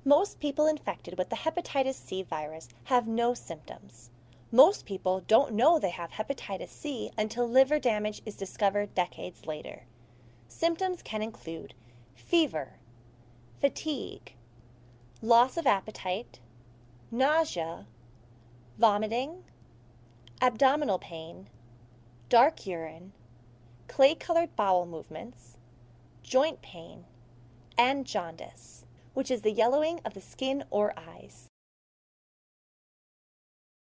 Most people infected with the hepatitis C virus have no symptoms. Most people don't know they have hepatitis C until liver damage is discovered decades later. Symptoms can include fever, fatigue, loss of appetite, nausea, vomiting, abdominal pain, dark urine, clay-colored bowel movements, joint pain, and jaundice, which is the yellowing of the skin or eyes.